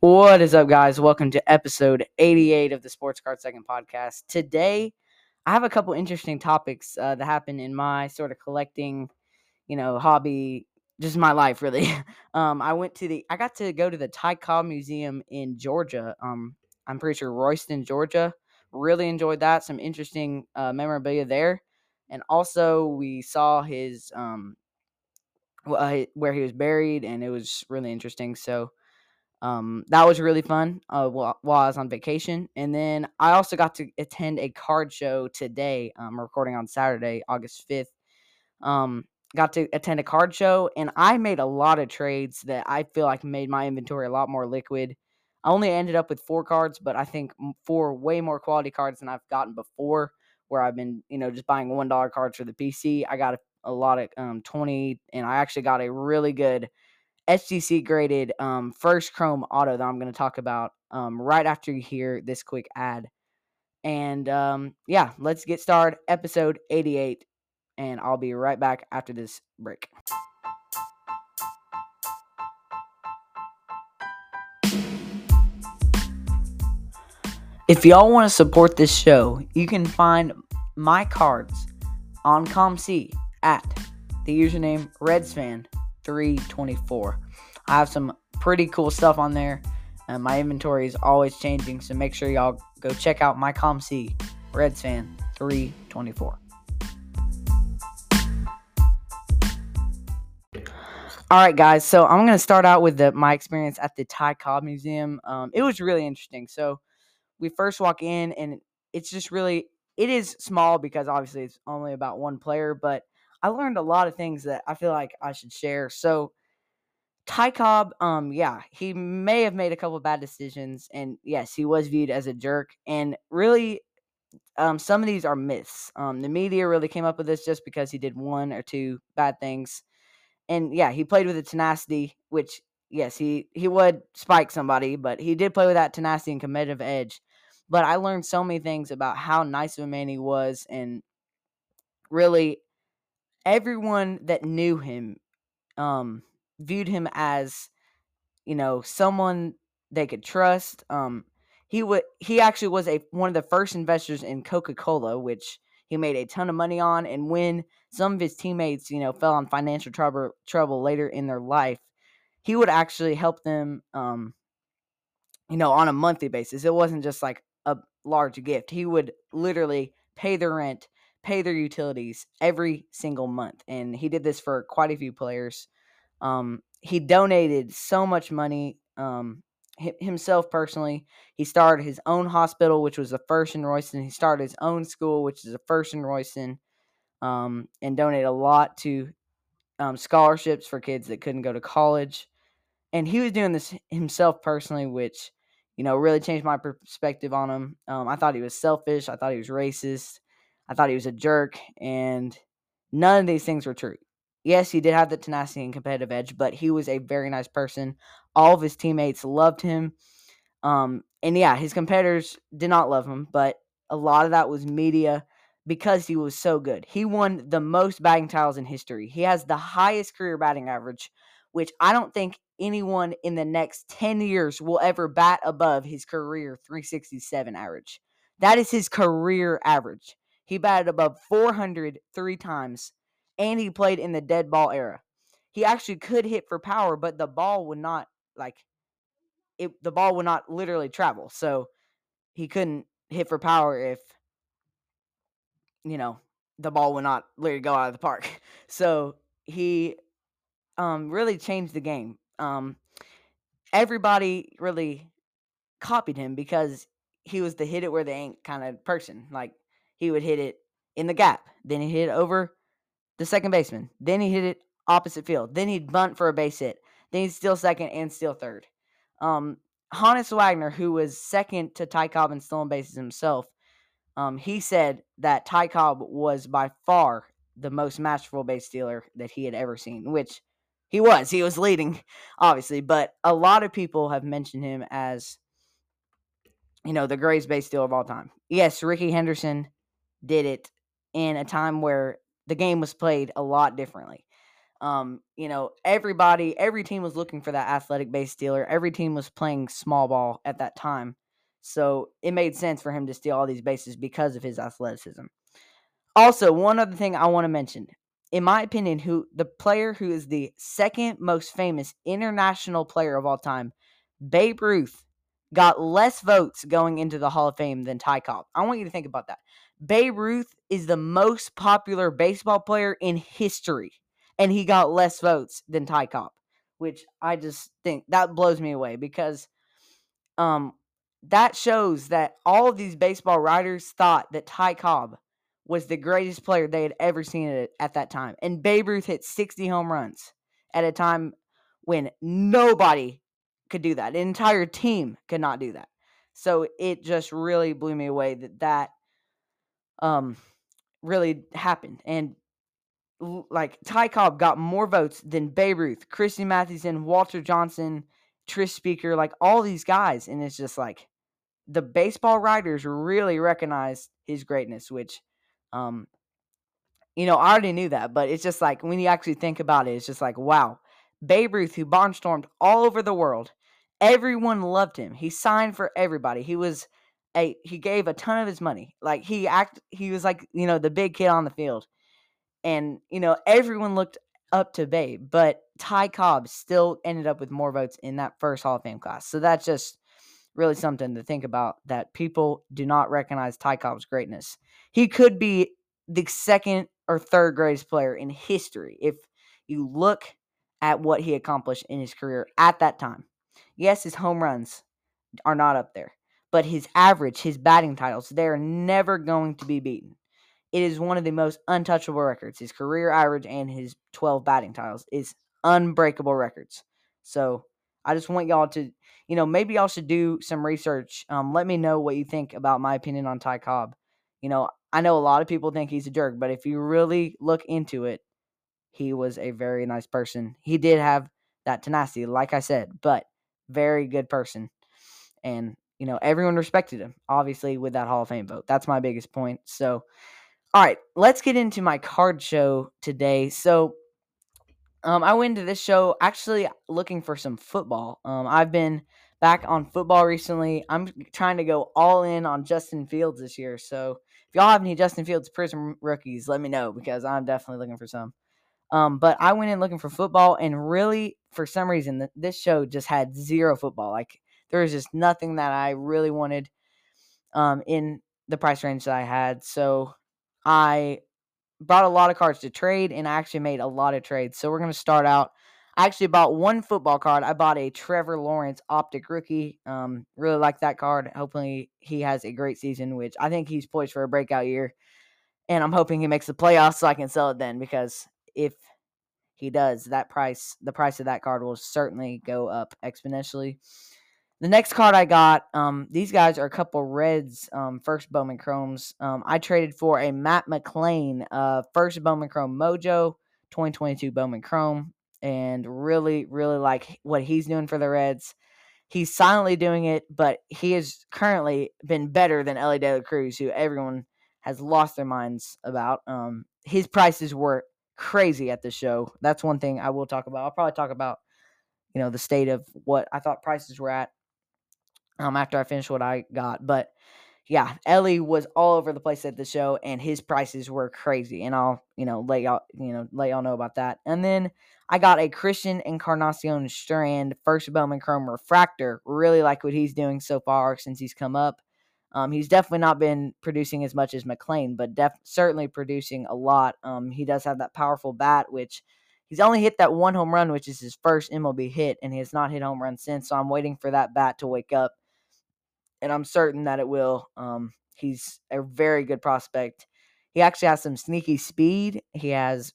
What is up, guys? Welcome to episode 88 of the Sports Card Second podcast. Today, I have a couple interesting topics that happen in my sort of collecting, hobby, just my life, really. I got to go to the Ty Cobb Museum in Georgia. I'm pretty sure Royston, Georgia. Really enjoyed that. Some interesting memorabilia there. And also, we saw his, where he was buried, and it was really interesting. So, that was really fun while I was on vacation. And then I also got to attend a card show today. I'm recording on Saturday, August 5th. Um, got to attend a card show, and I made a lot of trades that I feel like made my inventory a lot more liquid. I only ended up with 4 cards, but I think 4 way more quality cards than I've gotten before, where I've been, just buying $1 cards for the PC. I got a lot of 20, and I actually got a really good SGC graded first chrome auto that I'm going to talk about right after you hear this quick ad. And yeah, let's get started. Episode 88. And I'll be right back after this break. If y'all want to support this show, you can find my cards on ComC at the username RedsFan324. I have some pretty cool stuff on there. My inventory is always changing, so make sure y'all go check out my ComC, RedsFan324. All right, guys, so I'm going to start out with my experience at the Ty Cobb Museum. It was really interesting. So we first walk in, and it's just really, it is small because obviously it's only about one player, but I learned a lot of things that I feel like I should share. So Ty Cobb, yeah, he may have made a couple of bad decisions, and yes, he was viewed as a jerk. And really, some of these are myths. The media really came up with this just because he did 1 or 2 bad things, and yeah, he played with a tenacity, which yes, he would spike somebody, but he did play with that tenacity and competitive edge. But I learned so many things about how nice of a man he was, and really, everyone that knew him viewed him as someone they could trust. He actually was one of the first investors in Coca-Cola, which he made a ton of money on. And when some of his teammates, fell on financial trouble later in their life, he would actually help them, on a monthly basis. It wasn't just like a large gift. He would literally pay their rent, pay their utilities every single month, and he did this for quite a few players. He donated so much money himself personally. He started his own hospital, which was the first in Royston. He started his own school, which is the first in Royston, and donated a lot to scholarships for kids that couldn't go to college. And he was doing this himself personally, which really changed my perspective on him. I thought he was selfish. I thought he was racist. I thought he was a jerk, and none of these things were true. Yes, he did have the tenacity and competitive edge, but he was a very nice person. All of his teammates loved him. And yeah, his competitors did not love him, but a lot of that was media because he was so good. He won the most batting titles in history. He has the highest career batting average, which I don't think anyone in the next 10 years will ever bat above his career 367 average. That is his career average. He batted above 400 3 times, and he played in the dead ball era. He actually could hit for power, but the ball would not the ball would not literally travel. So he couldn't hit for power if, the ball would not literally go out of the park. So he really changed the game. Everybody really copied him because he was the hit it where they ain't kind of person. Like, he would hit it in the gap, then he hit it over the second baseman, then he hit it opposite field, then he'd bunt for a base hit, then he'd steal second and steal third. Honus Wagner, who was second to Ty Cobb in stolen bases himself, he said that Ty Cobb was by far the most masterful base stealer that he had ever seen, which he was. He was leading, obviously, but a lot of people have mentioned him as, the greatest base stealer of all time. Yes, Ricky Henderson did it in a time where the game was played a lot differently. Every team was looking for that athletic base stealer. Every team was playing small ball at that time. So it made sense for him to steal all these bases because of his athleticism. Also, one other thing I want to mention. In my opinion, the player who is the second most famous international player of all time, Babe Ruth, got less votes going into the Hall of Fame than Ty Cobb. I want you to think about that. Babe Ruth is the most popular baseball player in history, and he got less votes than Ty Cobb, which I just think that blows me away because um, that shows that all of these baseball writers thought that Ty Cobb was the greatest player they had ever seen at that time. And Babe Ruth hit 60 home runs at a time when nobody could do that. An entire team could not do that. So it just really blew me away that really happened. And like Ty Cobb got more votes than Babe Ruth, Christy Mathewson, Walter Johnson, Tris Speaker, like all these guys. And it's just like the baseball writers really recognized his greatness, which, I already knew that, but it's just like when you actually think about it, it's just like, wow, Babe Ruth, who barnstormed all over the world, everyone loved him. He signed for everybody. He gave a ton of his money. Like he was like, the big kid on the field. And, everyone looked up to Babe, but Ty Cobb still ended up with more votes in that first Hall of Fame class. So that's just really something to think about, that people do not recognize Ty Cobb's greatness. He could be the second or third greatest player in history if you look at what he accomplished in his career at that time. Yes, his home runs are not up there, but his average, his batting titles, they're never going to be beaten. It is one of the most untouchable records. His career average and his 12 batting titles is unbreakable records. So I just want y'all to, maybe y'all should do some research. Let me know what you think about my opinion on Ty Cobb. I know a lot of people think he's a jerk, but if you really look into it, he was a very nice person. He did have that tenacity, like I said, but very good person. And, everyone respected him, obviously, with that Hall of Fame vote. That's my biggest point. So, all right, let's get into my card show today. So, I went to this show actually looking for some football. I've been back on football recently. I'm trying to go all in on Justin Fields this year. So, if y'all have any Justin Fields Prism rookies, let me know because I'm definitely looking for some. But I went in looking for football, and really, for some reason, this show just had zero football. Like, there was just nothing that I really wanted in the price range that I had. So, I bought a lot of cards to trade, and I actually made a lot of trades. So we're going to start out. I actually bought one football card. I bought a Trevor Lawrence Optic Rookie. Really like that card. Hopefully he has a great season, which I think he's poised for a breakout year. And I'm hoping he makes the playoffs so I can sell it then, because if he does, the price of that card will certainly go up exponentially. The next card I got, these guys are a couple Reds first Bowman Chromes. I traded for a Matt McLain first Bowman Chrome Mojo 2022 Bowman Chrome, and really, really like what he's doing for the Reds. He's silently doing it, but he has currently been better than Elly De La Cruz, who everyone has lost their minds about. His prices were crazy at the show. That's one thing I will talk about. I'll probably talk about, the state of what I thought prices were at after I finish what I got. But yeah, Elly was all over the place at the show, and his prices were crazy. And I'll, let y'all know about that. And then I got a Christian Encarnacion Strand first Bowman Chrome Refractor. Really like what he's doing so far since he's come up. He's definitely not been producing as much as McLain, but certainly producing a lot. He does have that powerful bat, which he's only hit that one home run, which is his first MLB hit, and he has not hit home run since. So I'm waiting for that bat to wake up, and I'm certain that it will. He's a very good prospect. He actually has some sneaky speed. He has,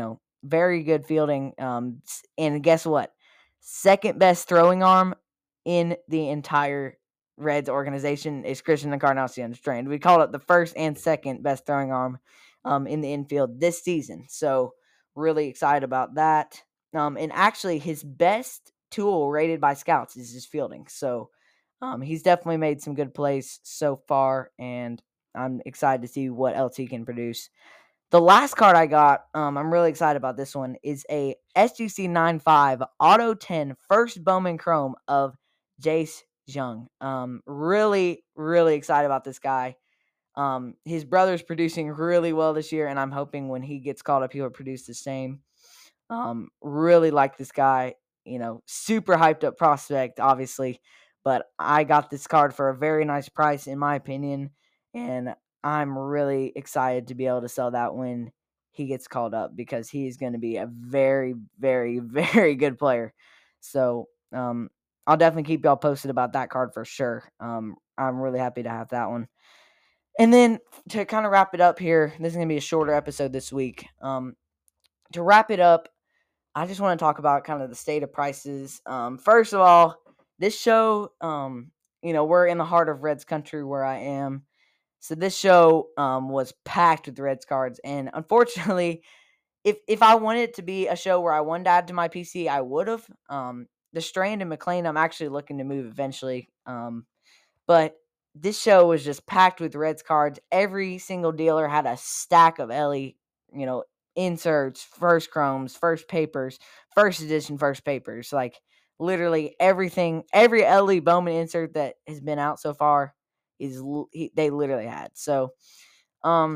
very good fielding. And guess what? Second best throwing arm in the entire Reds organization is Christian Encarnacion Strand. We called it the first and second best throwing arm in the infield this season. So really excited about that. And actually, his best tool rated by scouts is his fielding. So he's definitely made some good plays so far, and I'm excited to see what else he can produce. The last card I got, I'm really excited about this one, is a SGC 95 Auto 10 first Bowman Chrome of Jace Jung. Really, really excited about this guy. His brother's producing really well this year, and I'm hoping when he gets called up, he will produce the same. Really like this guy. Super hyped up prospect, obviously, but I got this card for a very nice price, in my opinion, and I'm really excited to be able to sell that when he gets called up because he's going to be a very, very, very good player. So, I'll definitely keep y'all posted about that card for sure. I'm really happy to have that one. And then to kind of wrap it up here, this is going to be a shorter episode this week. To wrap it up, I just want to talk about kind of the state of prices. First of all, this show, we're in the heart of Reds country where I am. So this show was packed with Reds cards. And unfortunately, if I wanted it to be a show where I wanted to add to my PC, I would have. The Strand and McLean, I'm actually looking to move eventually. But this show was just packed with Reds cards. Every single dealer had a stack of Ellie, you know, inserts, first chromes, first papers, first edition, first papers. Like literally everything, every Ellie Bowman insert that has been out so far they literally had. So, um,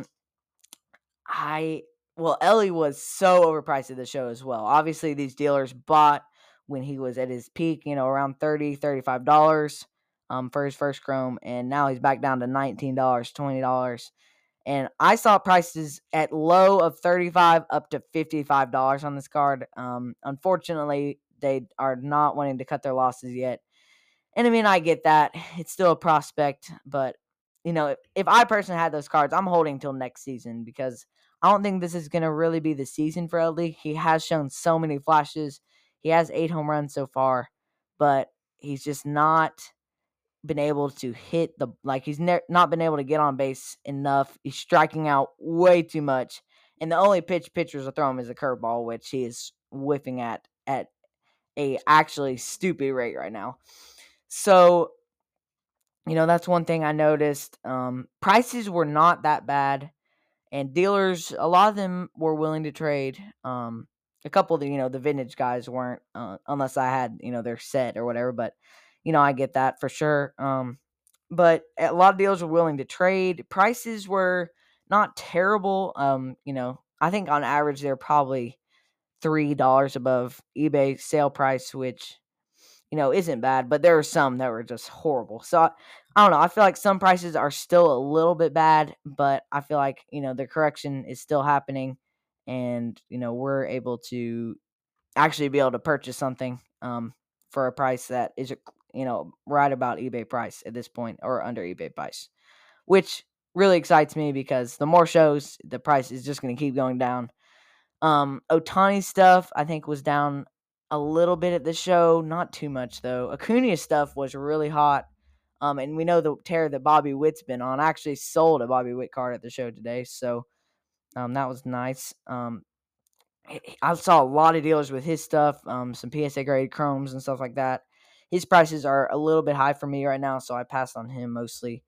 I Ellie was so overpriced at the show as well. Obviously, these dealers bought when he was at his peak, around $30, $35 for his first chrome, and now he's back down to $19, $20. And I saw prices at low of 35 up to $55 on this card. Unfortunately, they are not wanting to cut their losses yet. And I mean, I get that. It's still a prospect, but if I personally had those cards, I'm holding till next season because I don't think this is going to really be the season for LD. He has shown so many flashes. He has 8 home runs so far, but he's just not been able to hit he's not been able to get on base enough. He's striking out way too much. And the only pitch pitchers are throwing him is a curveball, which he is whiffing at a actually stupid rate right now. So, that's one thing I noticed. Prices were not that bad, and dealers, a lot of them were willing to trade. A couple of the vintage guys weren't, unless I had, their set or whatever, but, I get that for sure. But a lot of dealers were willing to trade. Prices were not terrible. I think on average they're probably $3 above eBay sale price, which isn't bad, but there are some that were just horrible. So I don't know. I feel like some prices are still a little bit bad, but I feel like, the correction is still happening and, we're able to actually be able to purchase something for a price that is, right about eBay price at this point or under eBay price, which really excites me because the more shows, the price is just going to keep going down. Otani stuff, I think, was down a little bit at the show. Not too much, though. Acuna stuff was really hot. And we know the tear that Bobby Witt's been on. I actually sold a Bobby Witt card at the show today, so that was nice. I saw a lot of dealers with his stuff, some PSA grade chromes and stuff like that. His prices are a little bit high for me right now, so I passed on him mostly.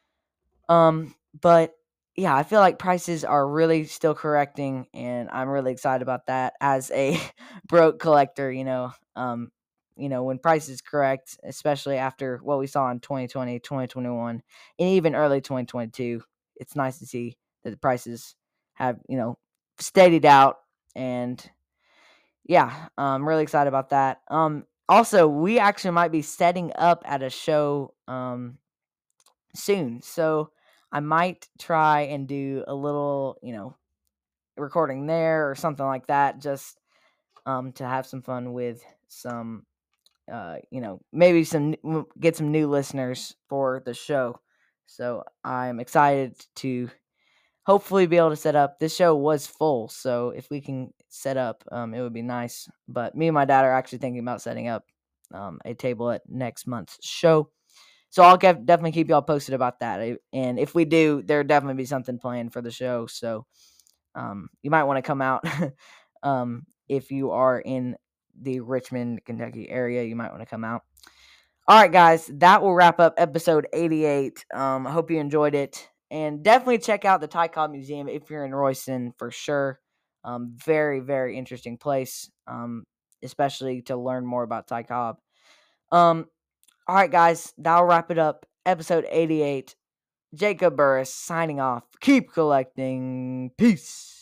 But yeah, I feel like prices are really still correcting, and I'm really excited about that as a broke collector. When prices correct, especially after what we saw in 2020, 2021, and even early 2022, it's nice to see that the prices have steadied out, and yeah, I'm really excited about that. Also, we actually might be setting up at a show soon. So I might try and do a little, recording there or something like that, just to have some fun with some, maybe get some new listeners for the show. So I'm excited to hopefully be able to set up. This show was full, so if we can set up, it would be nice. But me and my dad are actually thinking about setting up a table at next month's show. So I'll definitely keep y'all posted about that. And if we do, there'll definitely be something planned for the show. So you might want to come out if you are in the Richmond, Kentucky area. You might want to come out. All right, guys, that will wrap up episode 88. I hope you enjoyed it. And definitely check out the Ty Cobb Museum if you're in Royston for sure. Very, very interesting place, especially to learn more about Ty Cobb. All right, guys, that'll wrap it up. Episode 88. Jacob Burris signing off. Keep collecting. Peace.